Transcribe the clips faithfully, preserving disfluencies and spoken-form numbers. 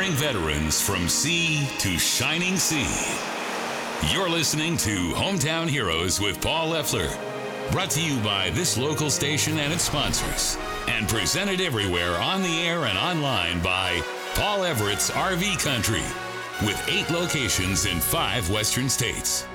Inspiring veterans from sea to shining sea. You're listening to Hometown Heroes with Paul Leffler. Brought to you by this local station and its sponsors. And presented everywhere on the air and online by Paul Everett's R V Country, with eight locations in five western states.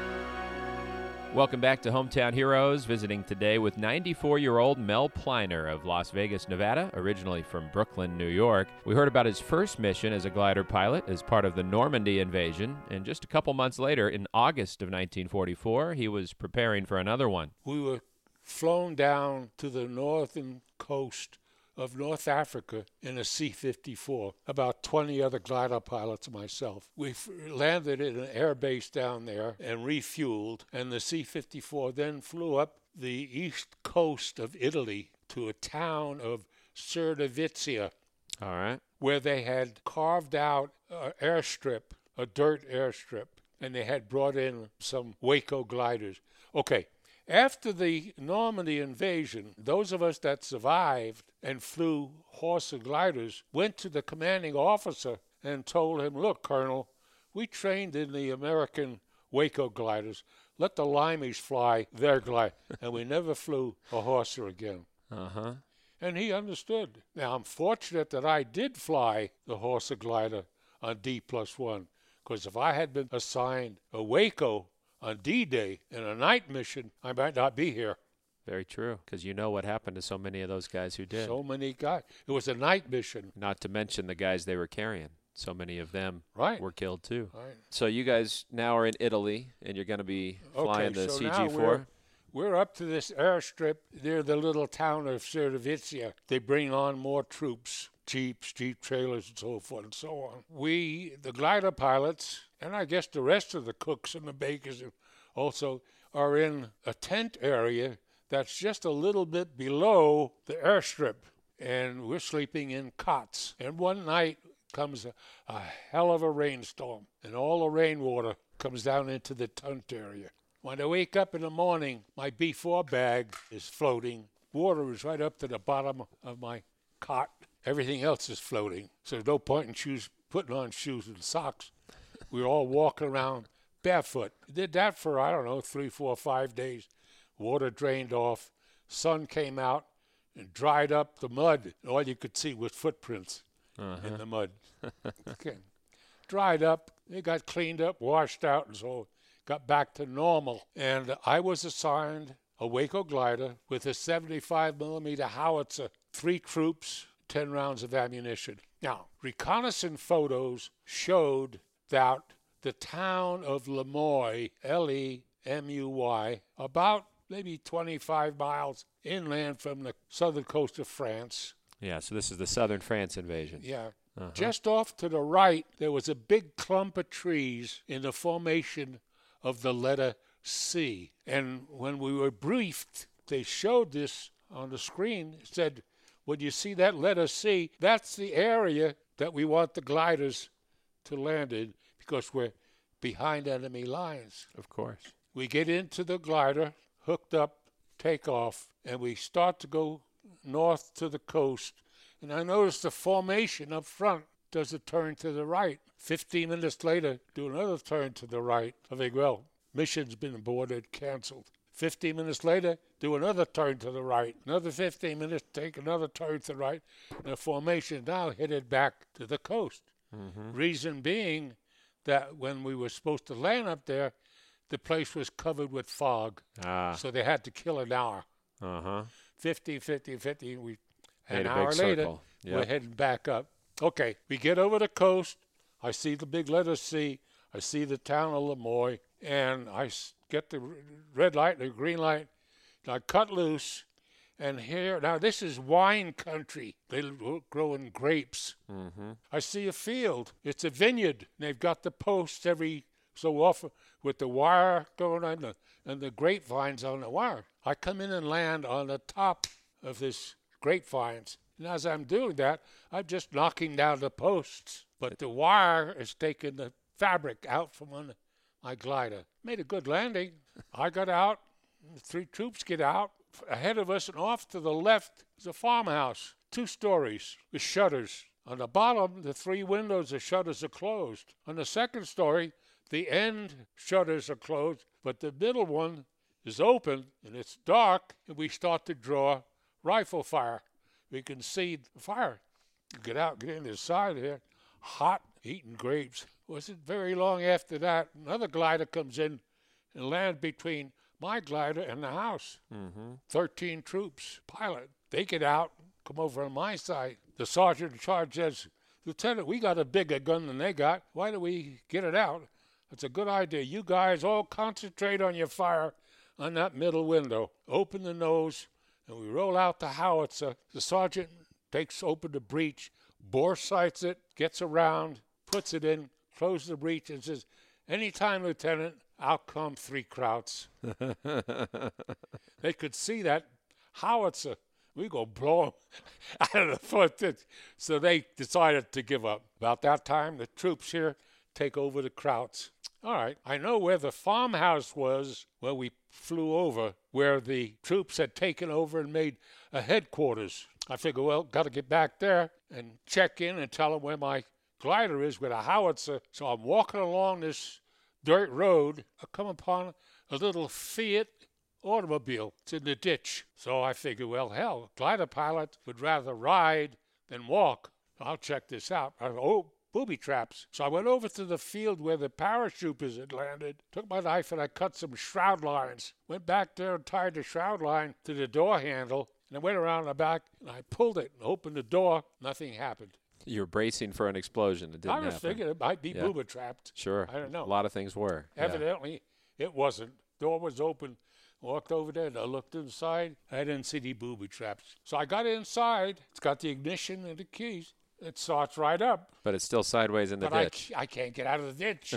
Welcome back to Hometown Heroes, visiting today with ninety-four-year-old Mel Pliner of Las Vegas, Nevada, originally from Brooklyn, New York. We heard about his first mission as a glider pilot as part of the Normandy invasion, and just a couple months later, in August of nineteen forty-four, he was preparing for another one. We were flown down to the northern coast of North Africa in a C fifty-four, about twenty other glider pilots and myself. We f- landed at an air base down there and refueled, and the C fifty-four then flew up the east coast of Italy to a town of Cerdavizia. All right. Where they had carved out an airstrip, a dirt airstrip, and they had brought in some Waco gliders. Okay. After the Normandy invasion, those of us that survived and flew Horsa gliders went to the commanding officer and told him, look, Colonel, we trained in the American Waco gliders. Let the Limeys fly their glide. And we never flew a Horsa again. Uh-huh. And he understood. Now, I'm fortunate that I did fly the Horsa glider on D plus one, because if I had been assigned a Waco on D-Day in a night mission, I might not be here. Very true, because you know what happened to so many of those guys who did. So many guys. It was a night mission. Not to mention the guys they were carrying. So many of them right. were killed too. Right. So you guys now are in Italy, and you're going to be flying okay, the so C G four? We're, we're up to this airstrip near the little town of Cerdavizia. They bring on more troops, jeeps, jeep trailers, and so forth and so on. We, the glider pilots, and I guess the rest of the cooks and the bakers also, are in a tent area that's just a little bit below the airstrip. And we're sleeping in cots. And one night comes a, a hell of a rainstorm, and all the rainwater comes down into the tent area. When I wake up in the morning, my B four bag is floating. Water is right up to the bottom of my cot. Everything else is floating. So there's no point in shoes, putting on shoes and socks. We're all walking around barefoot. Did that for, I don't know, three, four, five days. Water drained off. Sun came out and dried up the mud. And all you could see was footprints uh-huh. in the mud. Okay. Dried up. It got cleaned up, washed out, and so got back to normal. And I was assigned a Waco glider with a seventy-five millimeter howitzer, three troops, ten rounds of ammunition. Now, reconnaissance photos showed that the town of Lemuy, L E M U Y, about maybe twenty-five miles inland from the southern coast of France. Yeah, so this is the southern France invasion. Yeah. Uh-huh. Just off to the right, there was a big clump of trees in the formation of the letter C. And when we were briefed, they showed this on the screen. It said, when you see that letter C, that's the area that we want the gliders to land in, because we're behind enemy lines. Of course. We get into the glider, hooked up, take off, and we start to go north to the coast. And I noticed the formation up front does a turn to the right. Fifteen minutes later, do another turn to the right. I think, well, mission's been aborted, canceled. Fifteen minutes later, do another turn to the right. Another fifteen minutes, take another turn to the right. And the formation now headed back to the coast. Mm-hmm. Reason being that when we were supposed to land up there, the place was covered with fog. Ah. So they had to kill an hour. Uh-huh. fifty, fifty, fifty. We, Made an a hour big later, circle. Yep. we're heading back up. Okay, we get over the coast. I see the big letter C. I see the town of Lemuy. And I get the red light and the green light. And I cut loose. And here, now this is wine country. They're growing grapes. Mm-hmm. I see a field. It's a vineyard. And they've got the posts every so often with the wire going on the, and the grapevines on the wire. I come in and land on the top of this grapevines. And as I'm doing that, I'm just knocking down the posts. But the wire is taking the fabric out from under my glider. Made a good landing. I got out. The three troops get out. Ahead of us and off to the left is a farmhouse. Two stories with shutters. On the bottom, the three windows, the shutters are closed. On the second story, the end shutters are closed, but the middle one is open, and it's dark, and we start to draw rifle fire. We can see the fire. Get out, get in the side here, hot, eating grapes. Wasn't very long after that, another glider comes in and lands between my glider and the house. Mm-hmm. Thirteen troops, pilot. They get out, come over on my side. The sergeant in charge says, Lieutenant, we got a bigger gun than they got. Why don't we get it out? That's a good idea. You guys all concentrate on your fire on that middle window. Open the nose, and we roll out the howitzer. The sergeant takes open the breech, bore sights it, gets around, puts it in, closes the breech, and says, anytime, Lieutenant, out come three Krauts. They could see that howitzer. We go blow them out of the foot. So they decided to give up. About that time, the troops here take over the Krauts. All right, I know where the farmhouse was where we flew over, where the troops had taken over and made a headquarters. I figure, well, got to get back there and check in and tell them where my glider is with a howitzer. So I'm walking along this dirt road. I come upon a little Fiat automobile. It's in the ditch. So I figure, well, hell, glider pilot would rather ride than walk. I'll check this out. I go, oh, booby traps. So I went over to the field where the parachuters had landed, took my knife and I cut some shroud lines. Went back there and tied the shroud line to the door handle, and I went around the back and I pulled it and opened the door. Nothing happened. You were bracing for an explosion. It didn't I was happen. thinking it might be Yeah. booby trapped. Sure. I don't know. A lot of things were. Yeah. Evidently, it wasn't. Door was open. Walked over there and I looked inside. I didn't see any booby traps. So I got inside. It's got the ignition and the keys. It starts right up. But it's still sideways in the but ditch. I, I can't get out of the ditch.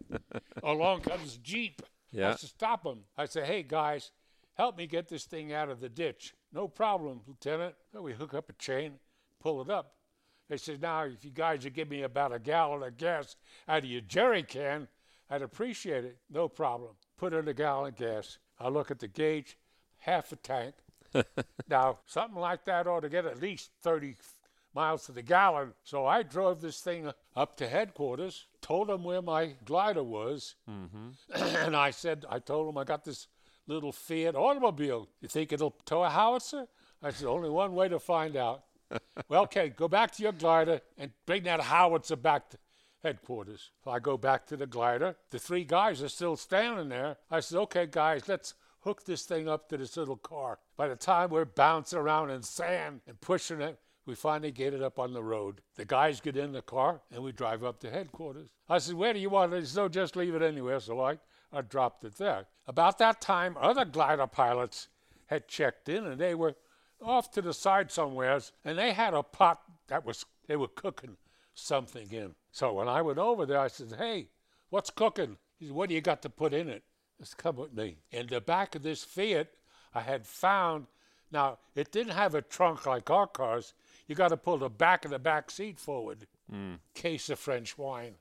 Along comes Jeep. Yeah. I have to stop him. I say, hey, guys, help me get this thing out of the ditch. No problem, Lieutenant. So we hook up a chain, pull it up. They said, now, if you guys would give me about a gallon of gas out of your jerry can, I'd appreciate it. No problem. Put in a gallon of gas. I look at the gauge, half a tank. Now, something like that ought to get at least thirty miles to the gallon. So I drove this thing up to headquarters, told them where my glider was, Mm-hmm. and I said, I told them I got this little Fiat automobile. You think it'll tow a howitzer? I said, only one way to find out. Well, okay, go back to your glider and bring that howitzer back to headquarters. So I go back to the glider. The three guys are still standing there. I said, okay, guys, let's hook this thing up to this little car. By the time we're bouncing around in sand and pushing it, we finally get it up on the road. The guys get in the car, and we drive up to headquarters. I said, where do you want it? He said, no, just leave it anywhere. So I, I dropped it there. About that time, other glider pilots had checked in, and they were off to the side somewheres, and they had a pot that was, they were cooking something in. So when I went over there, I said, hey, what's cooking? He said, what do you got to put in it? Just come with me. In the back of this Fiat, I had found, now, it didn't have a trunk like our cars. You got to pull the back of the back seat forward. Mm. Case of French wine.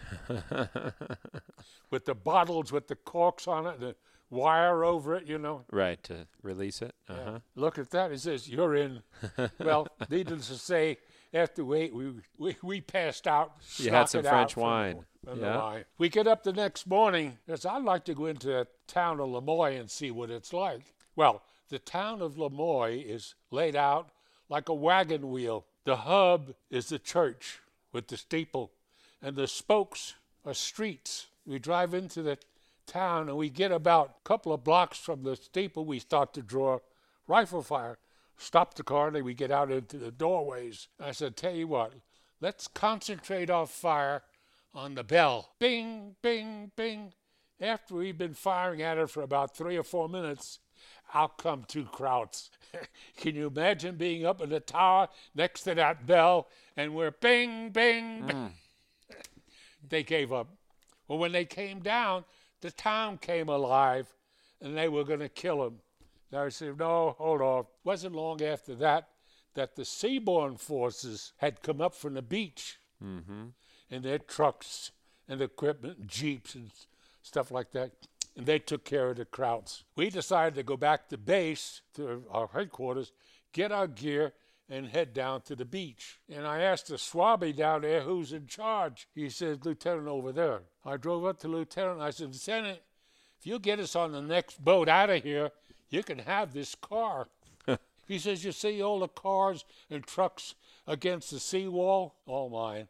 With the bottles with the corks on it, the wire over it, you know. Right, to release it. Uh-huh. Yeah. Look at that. It says, you're in. Well, needless to say, after we ate, we, we, we passed out. You had some it out French from wine. the- from the Yeah. wine. We get up the next morning. Because I'd like to go into the town of Lemoy and see what it's like. Well, the town of Lemoy is laid out like a wagon wheel. The hub is the church with the steeple, and the spokes are streets. We drive into the town, and we get about a couple of blocks from the steeple. We start to draw rifle fire. Stop the car, and then we get out into the doorways. I said, tell you what, let's concentrate our fire on the bell. Bing, bing, bing. After we've been firing at it for about three or four minutes, out come two Krauts. Can you imagine being up in the tower next to that bell, and we're bing, bing, bing. Mm. They gave up. Well, when they came down, the town came alive, and they were going to kill him. I said, no, hold on. It wasn't long after that that the seaborne forces had come up from the beach Mm-hmm. in their trucks and equipment, and jeeps and stuff like that, and they took care of the Krauts. We decided to go back to base, to our headquarters, get our gear, and head down to the beach. And I asked the swabby down there who's in charge. He says, Lieutenant over there. I drove up to Lieutenant. I said, Lieutenant, if you get us on the next boat out of here, you can have this car. He says, you see all the cars and trucks against the seawall? All mine.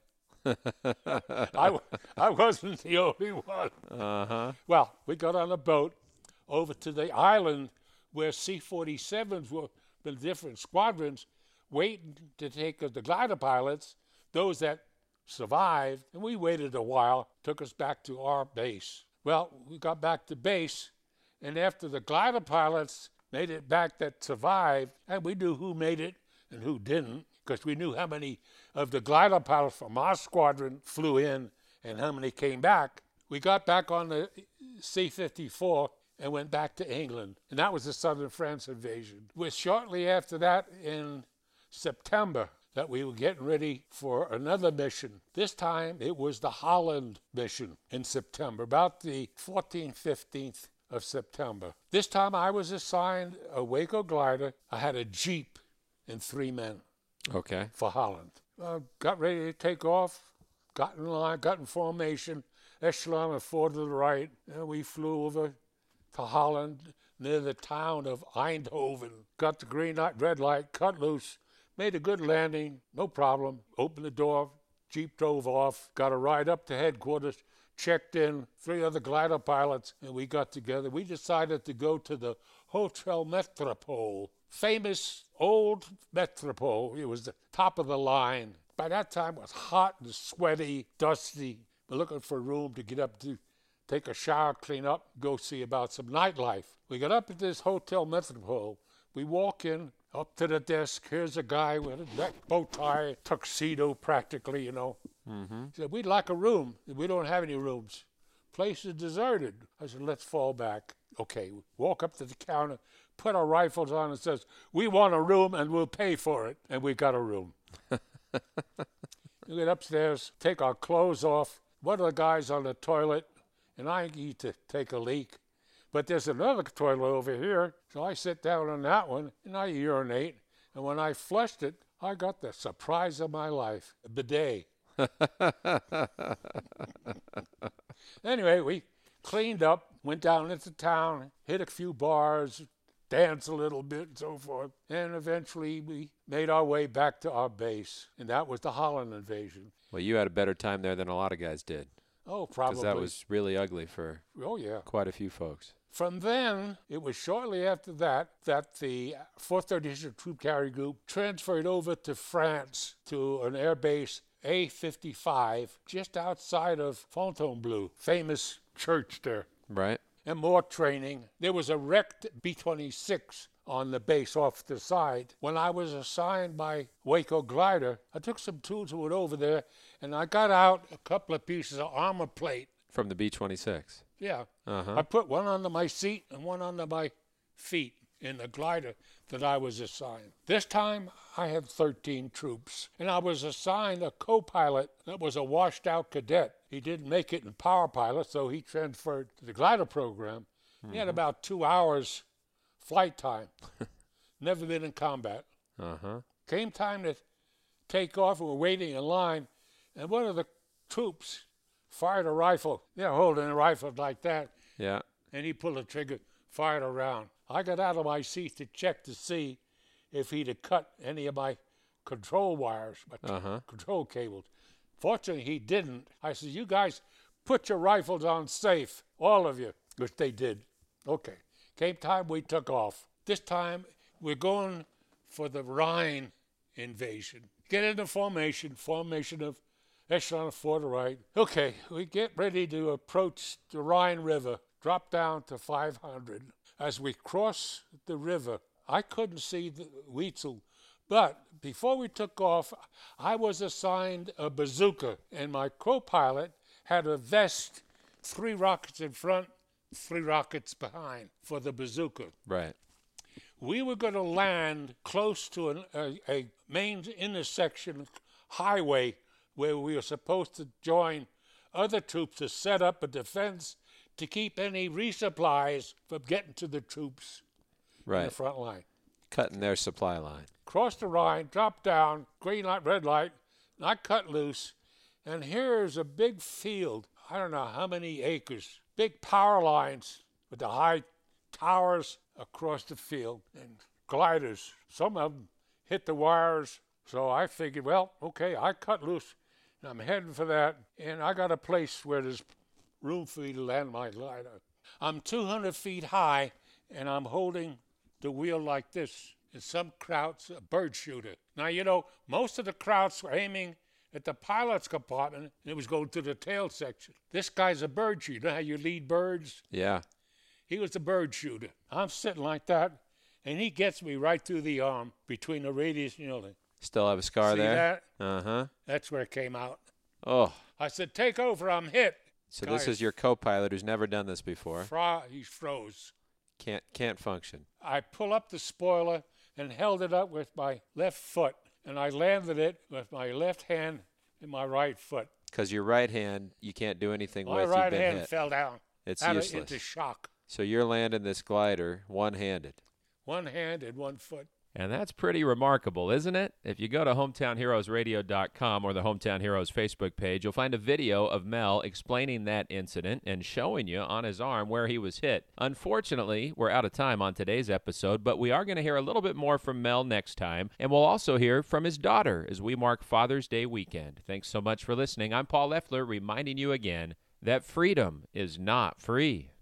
I, I wasn't the only one. Uh-huh. Well, we got on a boat over to the island where C forty-sevens were the different squadrons waiting to take us, the glider pilots, those that survived. And we waited a while, took us back to our base. Well, we got back to base, and after the glider pilots made it back that survived, and we knew who made it and who didn't, because we knew how many of the glider pilots from our squadron flew in and how many came back. We got back on the C fifty-four and went back to England, and that was the Southern France invasion. It was shortly after that, in September, that we were getting ready for another mission. This time, it was the Holland mission in September, about the fourteenth, fifteenth of September. This time, I was assigned a Waco glider. I had a Jeep and three men. Okay. For Holland. Uh, got ready to take off, got in line, got in formation, echelon and four to the right, and we flew over to Holland near the town of Eindhoven. Got the green light, red light, cut loose, made a good landing, no problem. Opened the door, Jeep drove off, got a ride up to headquarters, checked in, three other glider pilots, and we got together. We decided to go to the Hotel Metropole. Famous old Metropole. It was the top of the line. By that time, it was hot and sweaty, dusty. We're looking for a room to get up to, take a shower, clean up, go see about some nightlife. We got up at this Hotel Metropole. We walk in, up to the desk. Here's a guy with a neck, bow tie, tuxedo practically, you know. Mm-hmm. He said, we'd like a room. We don't have any rooms. Place is deserted. I said, let's fall back. Okay, walk up to the counter, put our rifles on and says, we want a room and we'll pay for it. And we got a room. We get upstairs, take our clothes off. One of the guys on the toilet, and I need to take a leak. But there's another toilet over here. So I sit down on that one and I urinate. And when I flushed it, I got the surprise of my life, a bidet. Anyway, we cleaned up, went down into town, hit a few bars, danced a little bit and so forth. And eventually we made our way back to our base. And that was the Holland invasion. Well, you had a better time there than a lot of guys did. Oh, probably. Because that was really ugly for oh, yeah. quite a few folks. From then, it was shortly after that that the fourth thirty-sixth Troop Carrier Group transferred over to France to an air base A fifty-five just outside of Fontainebleau, famous church there. Right. And more training. There was a wrecked B twenty-six on the base off the side. When I was assigned by Waco Glider, I took some tools and went over there, and I got out a couple of pieces of armor plate. From the B twenty-six? Yeah. Uh-huh. I put one under my seat and one under my feet in the glider that I was assigned. This time, I had thirteen troops, and I was assigned a co-pilot that was a washed-out cadet. He didn't make it in power pilot, so he transferred to the glider program. Mm-hmm. He had about two hours flight time. Never been in combat. Uh-huh. Came time to take off, and we're waiting in line, and one of the troops fired a rifle. You know, holding a rifle like that. Yeah. And he pulled the trigger, fired around. I got out of my seat to check to see if he'd have cut any of my control wires, my uh-huh. control cables. Fortunately, he didn't. I said, you guys put your rifles on safe, all of you, which they did. Okay. Came time, we took off. This time, we're going for the Rhine invasion. Get into formation, formation of echelon of four to right. Okay, we get ready to approach the Rhine River, drop down to five hundred. As we cross the river, I couldn't see the Wetzel, but before we took off, I was assigned a bazooka, and my co-pilot had a vest, three rockets in front, three rockets behind for the bazooka. Right. We were going to land close to an, a, a main intersection highway where we were supposed to join other troops to set up a defense to keep any resupplies from getting to the troops right. in the front line. Cutting their supply line. crossed the Rhine, dropped down, green light, red light, and I cut loose. And here's a big field, I don't know how many acres, big power lines with the high towers across the field and gliders. Some of them hit the wires. So I figured, well, okay, I cut loose and I'm heading for that. And I got a place where there's room for me to land my glider. I'm two hundred feet high and I'm holding the wheel like this. And some Kraut's a bird shooter. Now, you know, most of the Krauts were aiming at the pilot's compartment, and it was going to the tail section. This guy's a bird shooter. You know how you lead birds? Yeah. He was a bird shooter. I'm sitting like that, and he gets me right through the arm between the radius, you know. The, Still have a scar see there? that? Uh-huh. That's where it came out. Oh. I said, take over, I'm hit. So Guy this is your co-pilot who's never done this before. Fro- he froze. Can't can't function. I pull up the spoiler and held it up with my left foot, and I landed it with my left hand and my right foot. Because your right hand, you can't do anything My with. right You've been hand hit. fell down. It's out of- useless. into shock. So you're landing this glider one-handed. One hand and one foot. And that's pretty remarkable, isn't it? If you go to hometown heroes radio dot com or the Hometown Heroes Facebook page, you'll find a video of Mel explaining that incident and showing you on his arm where he was hit. Unfortunately, we're out of time on today's episode, but we are going to hear a little bit more from Mel next time, and we'll also hear from his daughter as we mark Father's Day weekend. Thanks so much for listening. I'm Paul Leffler, reminding you again that freedom is not free.